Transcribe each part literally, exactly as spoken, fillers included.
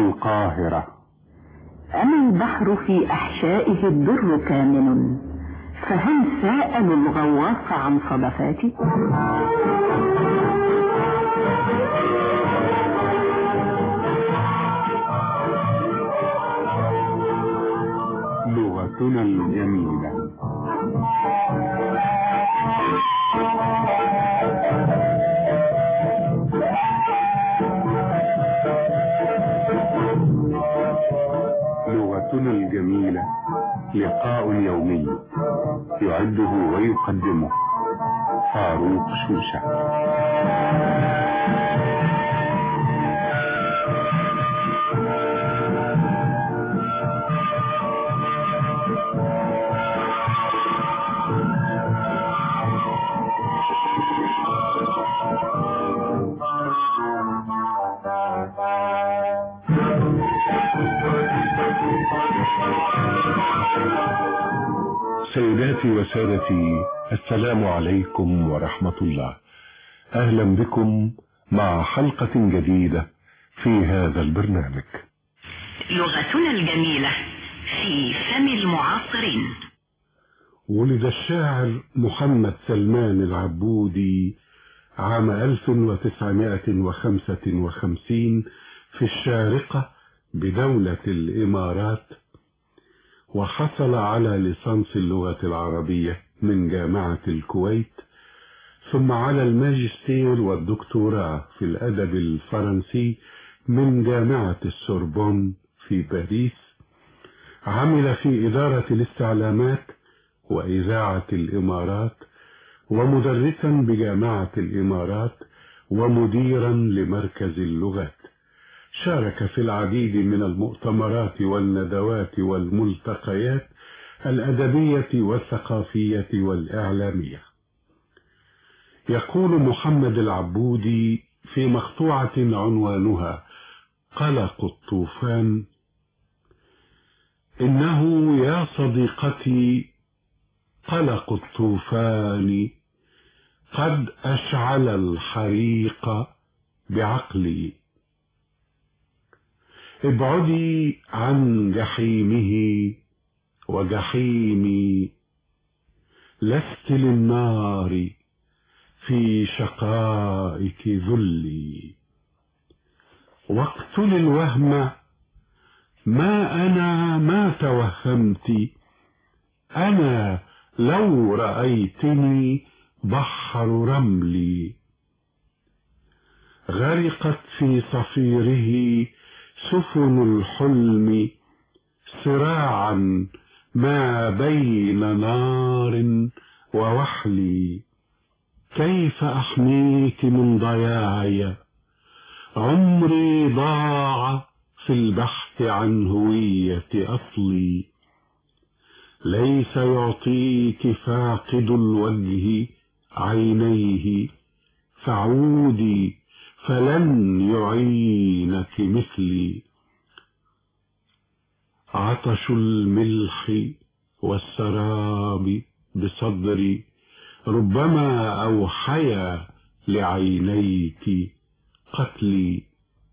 القاهرة. أما البحر في أحشائه الدر كامن، فهل سألوا الغواص عن صدفاته؟ لغتنا الجميلة. لغتنا الجميلة لقاء يومي يعده ويقدمه فاروق شوشة. سيداتي وسادتي، السلام عليكم ورحمة الله. أهلا بكم مع حلقة جديدة في هذا البرنامج لغتنا الجميلة في فم المعاصرين. ولد الشاعر محمد سلمان العبودي عام ألف وتسعمائة وخمسة وخمسين في الشارقة بدولة الإمارات، وحصل على ليسانس اللغة العربية من جامعة الكويت، ثم على الماجستير والدكتوراه في الأدب الفرنسي من جامعة السوربون في باريس. عمل في إدارة الاستعلامات وإذاعة الإمارات، ومدرسا بجامعة الإمارات، ومديرا لمركز اللغات. شارك في العديد من المؤتمرات والندوات والملتقيات الأدبية والثقافية والإعلامية. يقول محمد العبودي في مقطوعة عنوانها قلق الطوفان: إنه يا صديقتي قلق الطوفان قد أشعل الحريق بعقلي، ابعدي عن جحيمه وجحيمي، لست للنار في شقائك ذلي، واقتل الوهم ما أنا ما توهمت، أنا لو رأيتني بحر رملي، غرقت في صفيره سفن الحلم صراعا ما بين نار ووحلي، كيف أحميك من ضياعي، عمري ضاع في البحث عن هوية أصلي، ليس يعطيك فاقد الوجه عينيه، فعودي فلن يعينك مثلي، عطش الملح والسراب بصدري ربما أوحيا لعينيك قتلي.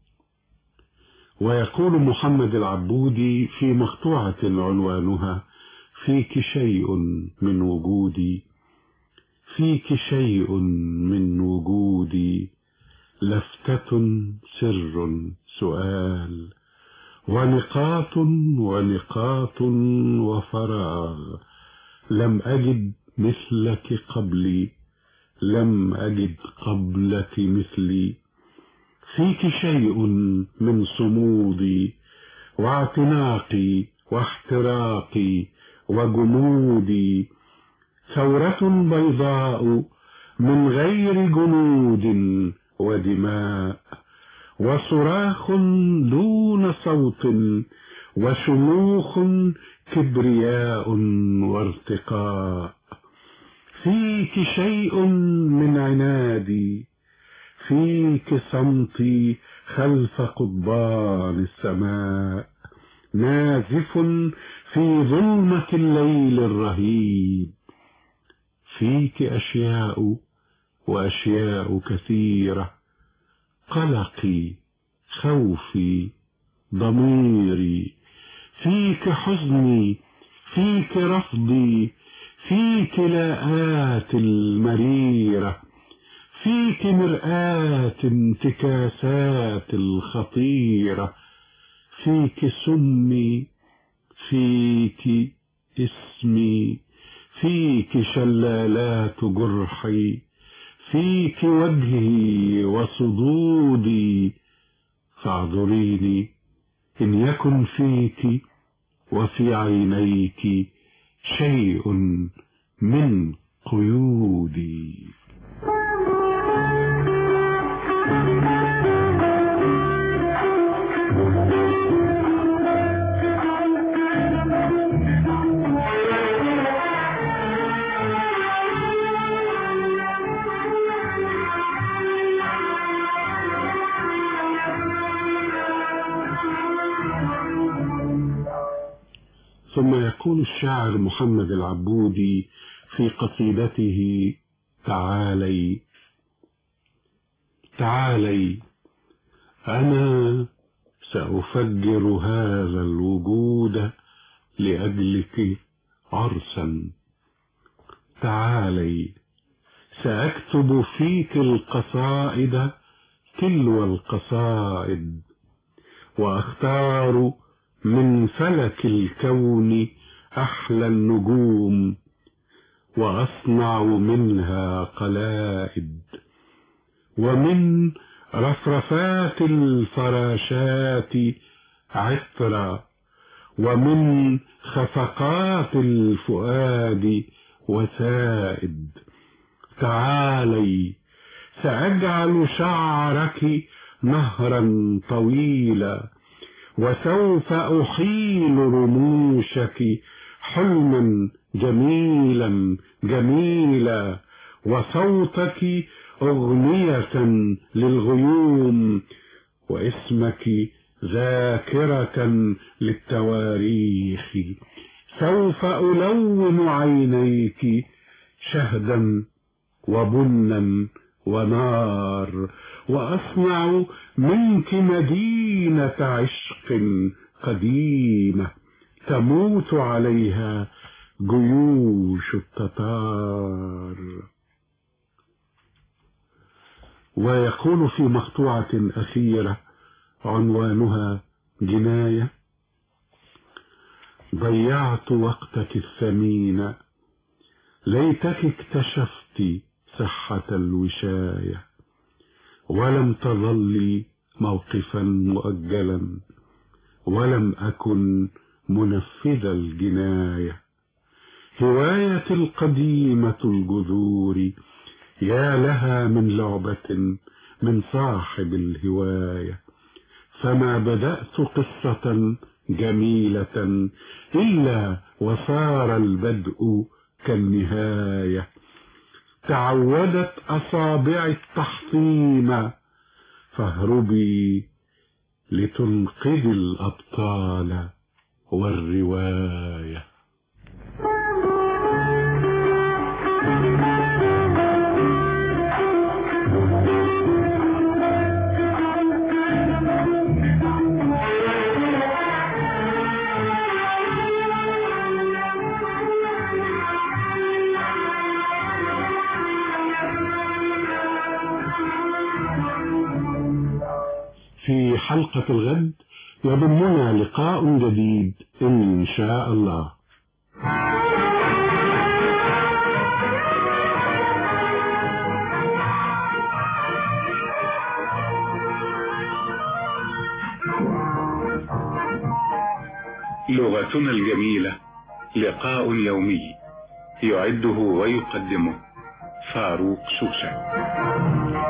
ويقول محمد العبودي في مقطوعة عنوانها فيك شيء من وجودي، فيك شيء من وجودي، لفتة سر سؤال، ونقاط ونقاط وفراغ، لم أجد مثلك قبلي، لم أجد قبلك مثلي، فيك شيء من صمودي واعتناقي واحتراقي وجمودي، ثورة بيضاء من غير جنود ودماء، وصراخ دون صوت، وشموخ كبرياء وارتقاء، فيك شيء من عنادي، فيك صمتي خلف قضبان السماء، نازف في ظلمة الليل الرهيب، فيك أشياء وأشياء كثيرة، قلقي خوفي ضميري، فيك حزني، فيك رفضي، فيك لاءات المريرة، فيك مرآة انتكاسات الخطيرة، فيك سمي، فيك اسمي، فيك شلالات جرحي، فيك وجهي وصدودي، فاعذريني إن يكن فيك وفي عينيك شيء من قيودي. ثم يقول الشاعر محمد العبودي في قصيدته تعالي تعالي أنا سأفجر هذا الوجود لأجلك عرسا، تعالي سأكتب فيك القصائد تلو القصائد، وأختار من فلك الكون أحلى النجوم، وأصنع منها قلائد، ومن رفرفات الفراشات عطرا، ومن خفقات الفؤاد وسائد. تعالي سأجعل شعرك نهرا طويلا، وسوف أحيل رموشك حلما جميلا جميلا، وصوتك أغنية للغيوم، واسمك ذاكرة للتواريخ. سوف ألون عينيك شهدا وبنا ونار، وأصنع منك مدينة عشق قديمة تموت عليها جيوش التتار. ويقول في مقطوعة أخيرة عنوانها جناية: ضيعت وقتك الثمين، ليتك اكتشفت صحة الوشاية، ولم تظلي موقفا مؤجلا، ولم أكن منفذ الجناية. هواية القديمة الجذور، يا لها من لعبة من صاحب الهواية، فما بدأت قصة جميلة إلا وصار البدء كالنهاية. تعودت أصابع التحطيم، فاهربي لتنقذ الأبطال والرواية. في حلقة الغد يضمنا لقاء جديد إن شاء الله. لغتنا الجميلة، لقاء يومي يعده ويقدمه فاروق شوشة.